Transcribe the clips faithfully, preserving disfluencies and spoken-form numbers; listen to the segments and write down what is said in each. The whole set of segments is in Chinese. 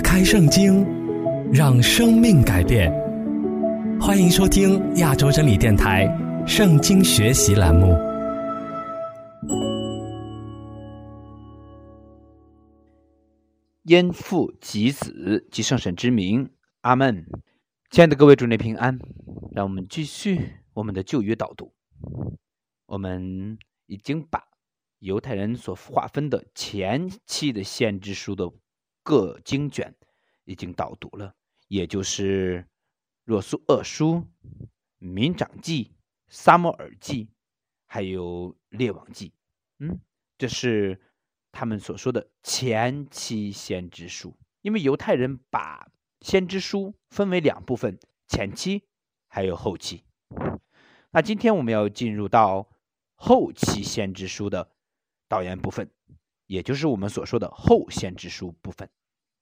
开圣经，让生命改变。欢迎收听亚洲真理电台圣经学习栏目。 因父及子及圣神之名，阿们。亲爱的各位主内平安，让我们继续我们的旧约导读。我们已经把犹太人所划分的前期的先知书的各经卷已经导读了，也就是若书、二书、民长记、撒母耳记，还有列王记。嗯，这是他们所说的前期先知书。因为犹太人把先知书分为两部分，前期还有后期。那今天我们要进入到后期先知书的导言部分，也就是我们所说的后先知书部分。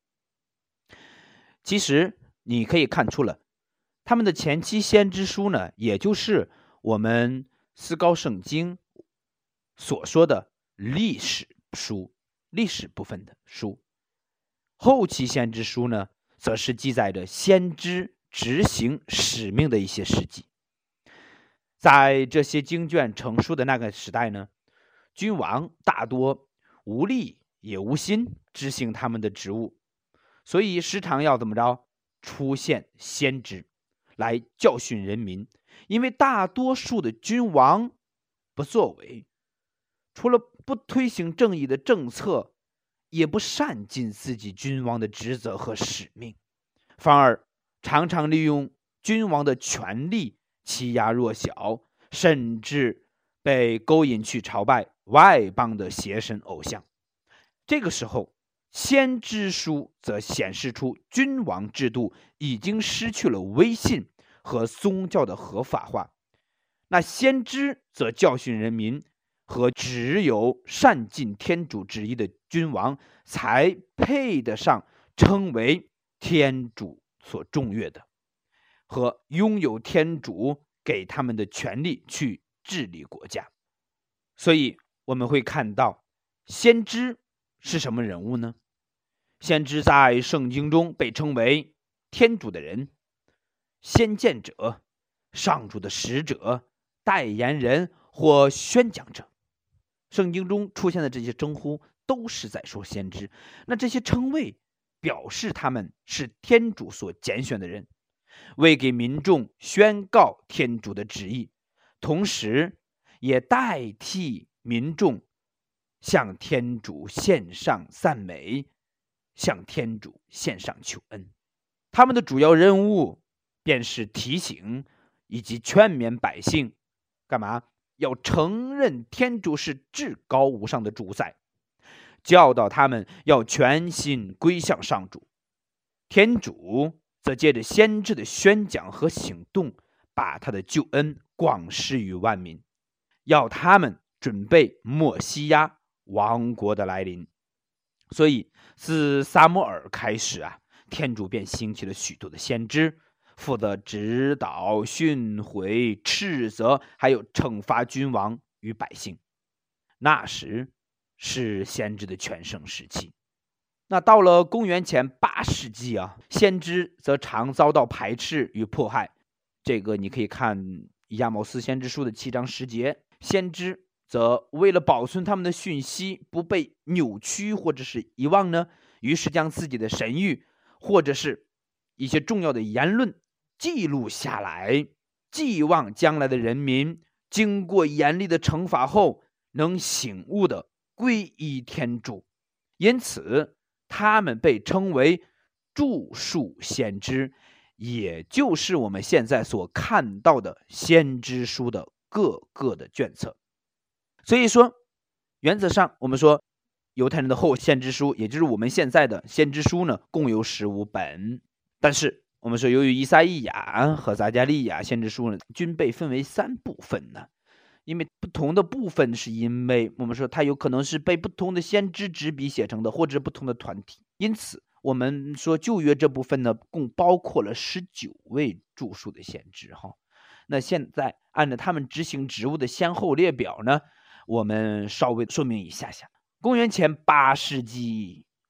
其实你可以看出了，他们的前期先知书呢，也就是我们思高圣经所说的历史书，历史部分的书。后期先知书呢，则是记载着先知执行使命的一些事迹。在这些经卷成书的那个时代呢，君王大多无力也无心执行他们的职务，所以时常要怎么着出现先知来教训人民。因为大多数的君王不作为，除了不推行正义的政策，也不善尽自己君王的职责和使命，反而常常利用君王的权力欺压弱小，甚至被勾引去朝拜外邦的邪神偶像。这个时候，先知书则显示出君王制度已经失去了威信和宗教的合法化。那先知则教训人民，和只有善尽天主旨意的君王才配得上称为天主所重悦的，和拥有天主给他们的权利去治理国家。所以我们会看到，先知是什么人物呢？先知在圣经中被称为天主的人、先见者、上主的使者、代言人或宣讲者。圣经中出现的这些称呼都是在说先知。那这些称谓表示他们是天主所拣选的人，为给民众宣告天主的旨意，同时也代替民众向天主献上赞美，向天主献上求恩。他们的主要任务便是提醒以及劝勉百姓干嘛？要承认天主是至高无上的主宰，教导他们要全心归向上主。天主则借着先知的宣讲和行动，把他的救恩广施于万民，要他们准备默西亚王国的来临。所以自撒母耳开始啊，天主便兴起了许多的先知，负责指导、训诲、斥责，还有惩罚君王与百姓。那时是先知的全盛时期。那到了公元前八世纪啊，先知则常遭到排斥与迫害。这个你可以看以亚摩斯先知书的七章十节。先知则为了保存他们的讯息不被扭曲或者是遗忘呢，于是将自己的神谕或者是一些重要的言论记录下来，寄望将来的人民经过严厉的惩罚后能醒悟的皈依天主。因此他们被称为著述先知，也就是我们现在所看到的先知书的各个的卷册。所以说原则上我们说犹太人的后先知书，也就是我们现在的先知书呢，共有十五本。但是我们说由于以赛亚亚和撒迦利亚先知书呢，均被分为三部分呢。因为不同的部分是因为我们说它有可能是被不同的先知执笔写成的，或者不同的团体。因此我们说旧约这部分呢，共包括了十九位著述的先知哈。那现在按照他们执行职务的先后列表呢，我们稍微说明一下下。公元前八世纪，我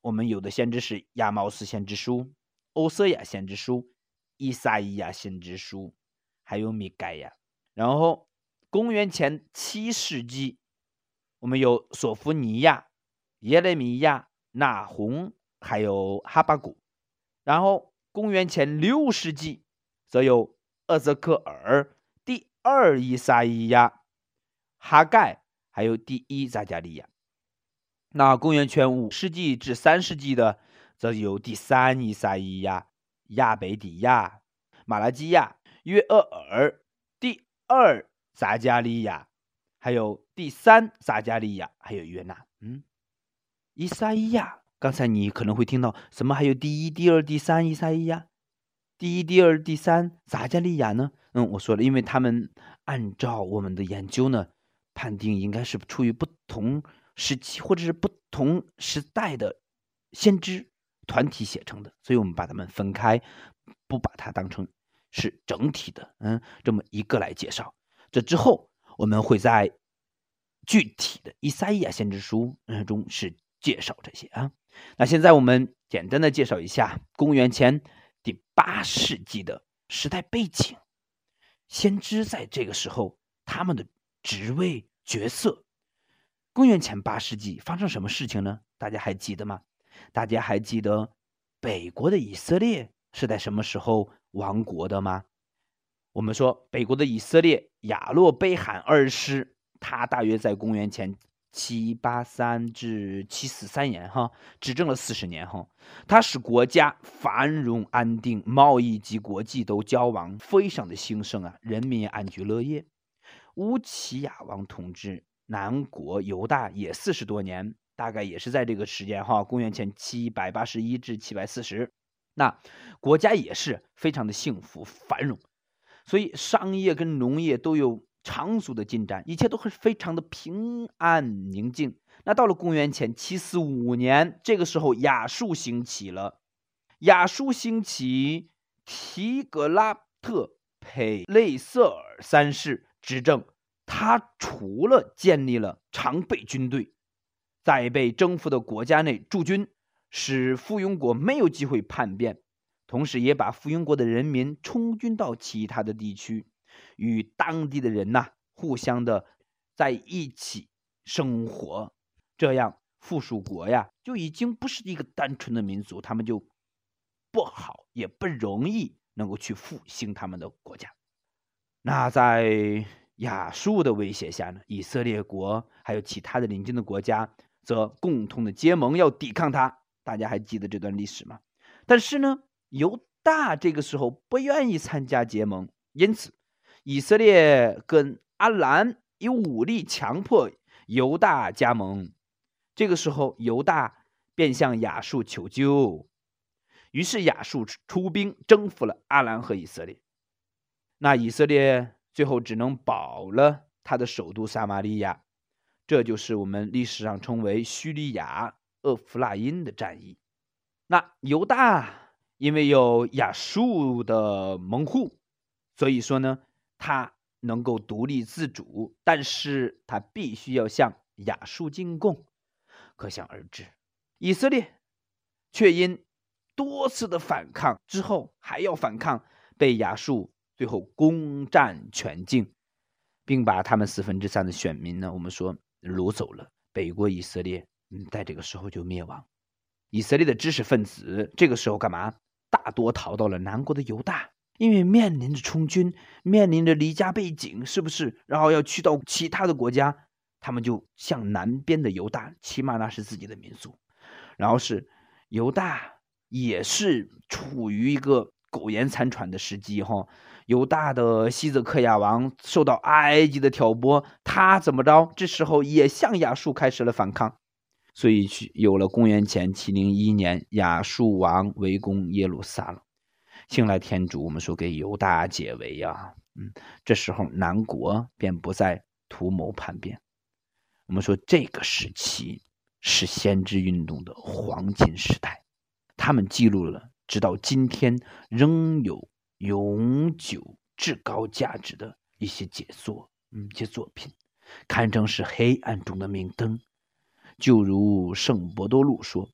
我们有的先知是亚毛斯先知书、欧瑟亚先知书、以赛亚先知书，还有米盖亚。然后公元前七世纪，我们有索福尼亚、耶利米亚、那鸿，还有哈巴谷。然后公元前六世纪，则有厄泽克尔、第二以赛亚、哈盖，还有第一撒迦利亚。那公元前五世纪至三世纪的，则有第三以赛亚、亚北底亚、马拉基亚、约厄尔、第二撒迦利亚，还有第三撒迦利亚，还有约纳。嗯，以赛亚，刚才你可能会听到什么？还有第一、第二、第三以赛亚，第一、第二、第三撒迦利亚呢？嗯，我说了，因为他们按照我们的研究呢，判定应该是处于不同时期或者是不同时代的先知团体写成的，所以我们把它们分开，不把它当成是整体的，嗯，这么一个来介绍。这之后我们会在具体的以赛亚先知书中是介绍这些啊。那现在我们简单的介绍一下公元前第八世纪的时代背景，先知在这个时候他们的职位角色。公元前八世纪发生什么事情呢？大家还记得吗？大家还记得北国的以色列是在什么时候亡国的吗？我们说北国的以色列亚洛贝罕二世，他大约在公元前七八三至七四三年哈，执政了四十年哈。他使国家繁荣安定，贸易及国际都交往非常的兴盛啊，人民安居乐业。乌齐亚王统治南国犹大也四十多年，大概也是在这个时间哈，公元前七百八十一至七百四十。那国家也是非常的幸福繁荣，所以商业跟农业都有长足的进展，一切都是非常的平安宁静。那到了公元前七四五年，这个时候亚述兴起了。亚述兴起，提格拉特佩雷瑟尔三世执政，他除了建立了常备军队，在被征服的国家内驻军，使附庸国没有机会叛变，同时也把附庸国的人民充军到其他的地区，与当地的人呐、啊、互相的在一起生活。这样附属国呀就已经不是一个单纯的民族，他们就不好也不容易能够去复兴他们的国家。那在亚述的威胁下呢，以色列国还有其他的邻近的国家则共同的结盟要抵抗他。大家还记得这段历史吗？但是呢，犹大这个时候不愿意参加结盟，因此以色列跟阿兰以武力强迫犹大加盟。这个时候犹大便向亚述求救，于是亚述出兵征服了阿兰和以色列。那以色列最后只能保了他的首都撒玛利亚，这就是我们历史上称为叙利亚厄弗拉因的战役。那犹大因为有亚述的门户，所以说呢，他能够独立自主，但是他必须要向亚述进贡。可想而知，以色列却因多次的反抗之后还要反抗，被亚述最后攻占全境，并把他们四分之三的选民呢，我们说掳走了。北国以色列嗯，在这个时候就灭亡。以色列的知识分子这个时候干嘛？大多逃到了南国的犹大，因为面临着充军，面临着离家背井，是不是？然后要去到其他的国家，他们就向南边的犹大，起码那是自己的民族。然后是犹大也是处于一个苟延残喘的时机哈。犹大的西泽克亚王受到埃及的挑拨，他怎么着？这时候也向亚述开始了反抗，所以有了公元前七零一年亚述王围攻耶路撒冷。幸来天主，我们说给犹大解围啊，嗯，这时候南国便不再图谋叛变。我们说这个时期是先知运动的黄金时代，他们记录了直到今天仍有永久至高价值的一些杰作，嗯，一些作品，堪称是黑暗中的明灯。就如圣伯多禄说，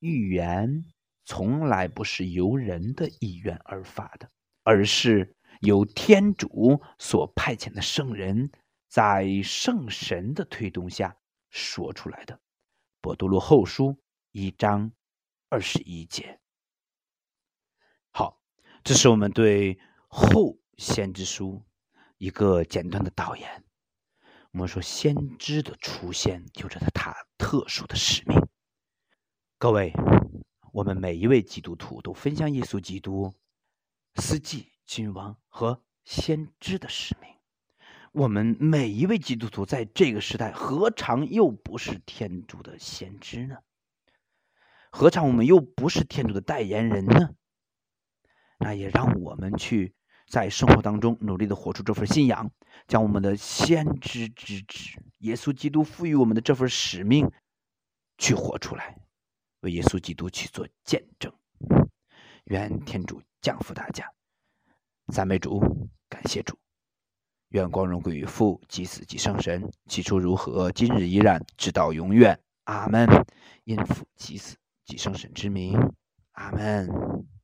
预言从来不是由人的意愿而发的，而是由天主所派遣的圣人在圣神的推动下说出来的。伯多禄后书一章二十一节。好，这是我们对后先知书一个简单的导言。我们说先知的出现有着他特殊的使命。各位，我们每一位基督徒都分享耶稣基督、司祭、君王和先知的使命。我们每一位基督徒在这个时代，何尝又不是天主的先知呢？何尝我们又不是天主的代言人呢？那也让我们去在生活当中努力的活出这份信仰，将我们的先知之职，耶稣基督赋予我们的这份使命去活出来，为耶稣基督去做见证。愿天主降福大家，赞美主，感谢主。愿光荣归于父、及子、及圣神，起初如何，今日依然，直到永远。阿门。因父及子及圣神之名，阿门。